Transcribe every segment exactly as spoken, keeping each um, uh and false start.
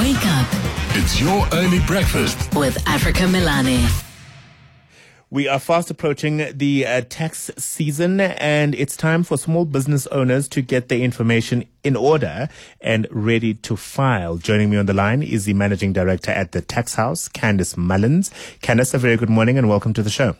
Wake up. It's your early breakfast with Africa Milani. We are fast approaching the uh, tax season, and it's time for small business owners to get their information in order and ready to file. Joining me on the line is the Managing Director at the Tax House, Candice Mullins. Candice, a very good morning and welcome to the show.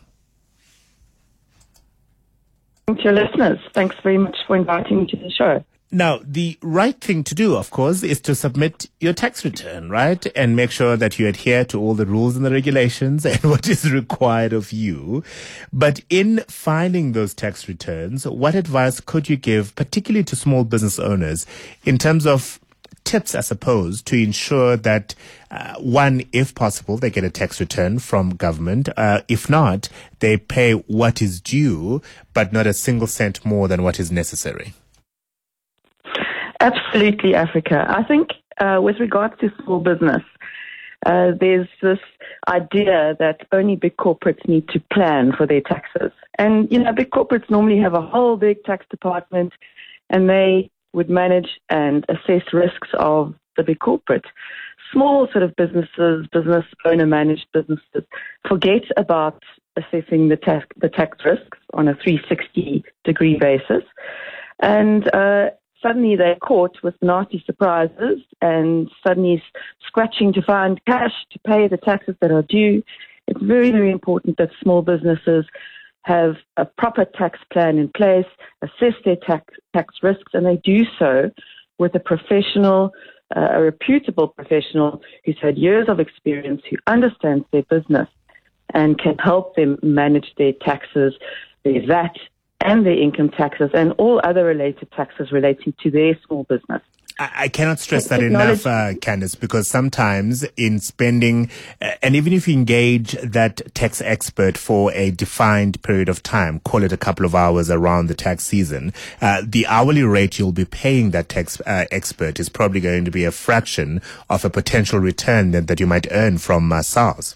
To your listeners, thanks very much for inviting me to the show. Now, the right thing to do, of course, is to submit your tax return, right? And make sure that you adhere to all the rules and the regulations and what is required of you. But in filing those tax returns, what advice could you give, particularly to small business owners, in terms of tips, I suppose, to ensure that, uh, one, if possible, they get a tax return from government. Uh, if not, they pay what is due, but not a single cent more than what is necessary. Absolutely, Africa. I think uh, with regards to small business, uh, there's this idea that only big corporates need to plan for their taxes. And, you know, big corporates normally have a whole big tax department, and they would manage and assess risks of the big corporate. Small sort of businesses, business owner-managed businesses, forget about assessing the tax, the tax risks on a three sixty degree basis. And uh suddenly they're caught with nasty surprises and suddenly scratching to find cash to pay the taxes that are due. It's very, very important that small businesses have a proper tax plan in place, assess their tax, tax risks, and they do so with a professional, uh, a reputable professional who's had years of experience, who understands their business and can help them manage their taxes, their V A T, and their income taxes and all other related taxes relating to their small business. I, I cannot stress that enough, uh, Candice, because sometimes in spending, uh, and even if you engage that tax expert for a defined period of time, call it a couple of hours around the tax season, uh, the hourly rate you'll be paying that tax uh, expert is probably going to be a fraction of a potential return that, that you might earn from uh, SARS.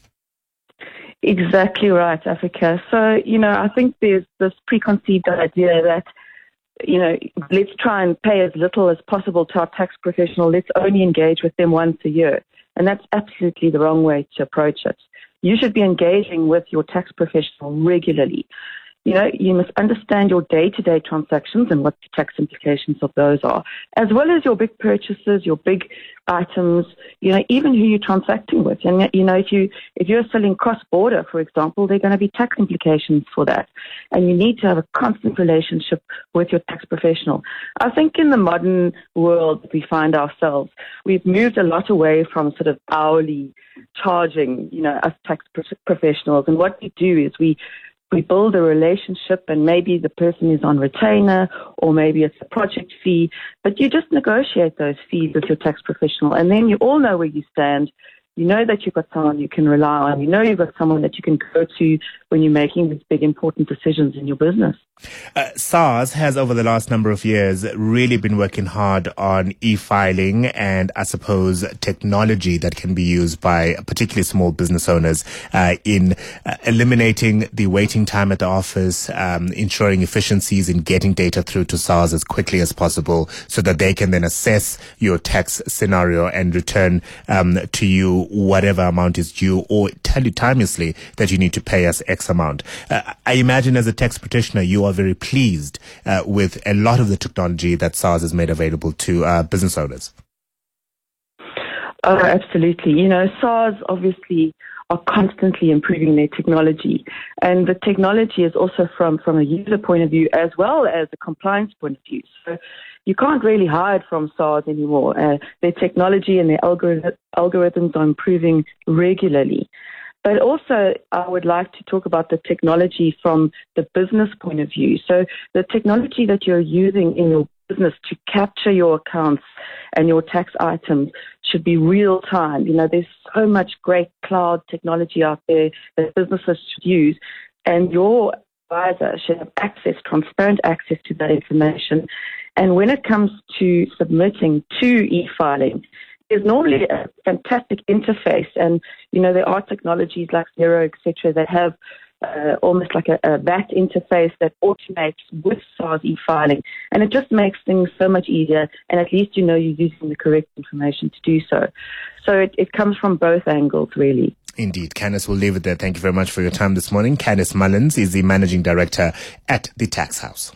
Exactly right, Africa. So, you know, I think there's this preconceived idea that, you know, let's try and pay as little as possible to our tax professional. Let's only engage with them once a year. And that's absolutely the wrong way to approach it. You should be engaging with your tax professional regularly. You know, you must understand your day-to-day transactions and what the tax implications of those are, as well as your big purchases, your big items, you know, even who you're transacting with. And, you know, if, you, if you're selling cross-border, for example, there are going to be tax implications for that. And you need to have a constant relationship with your tax professional. I think in the modern world we find ourselves, we've moved a lot away from sort of hourly charging, you know, us tax professionals. And what we do is we We build a relationship, and maybe the person is on retainer or maybe it's a project fee, but you just negotiate those fees with your tax professional, and then you all know where you stand. You know that you've got someone you can rely on. You know you've got someone that you can go to when you're making these big, important decisions in your business. Uh, SARS has, over the last number of years, really been working hard on e-filing and, I suppose, technology that can be used by particularly small business owners uh, in uh, eliminating the waiting time at the office, um, ensuring efficiencies in getting data through to SARS as quickly as possible so that they can then assess your tax scenario and return um, to you whatever amount is due, or tell you timelessly that you need to pay us X amount. Uh, I imagine as a tax practitioner, you are very pleased uh, with a lot of the technology that SARS has made available to uh, business owners. Oh, absolutely. You know, SARS obviously are constantly improving their technology. And the technology is also from, from a user point of view as well as a compliance point of view. So you can't really hide from SARS anymore. Uh, their technology and their algorithm, algorithms are improving regularly. But also, I would like to talk about the technology from the business point of view. So the technology that you're using in your business to capture your accounts and your tax items should be real time. You know, there's so much great cloud technology out there that businesses should use, and your advisor should have access, transparent access to that information. And when it comes to submitting to e-filing, there's normally a fantastic interface, and you know there are technologies like Xero, et cetera, that have uh, almost like a, a V A T interface that automates with SARS e-filing. And it just makes things so much easier, and at least you know you're using the correct information to do so. So it, it comes from both angles, really. Indeed. Candice, we'll leave it there. Thank you very much for your time this morning. Candice Mullins is the Managing Director at the Tax House.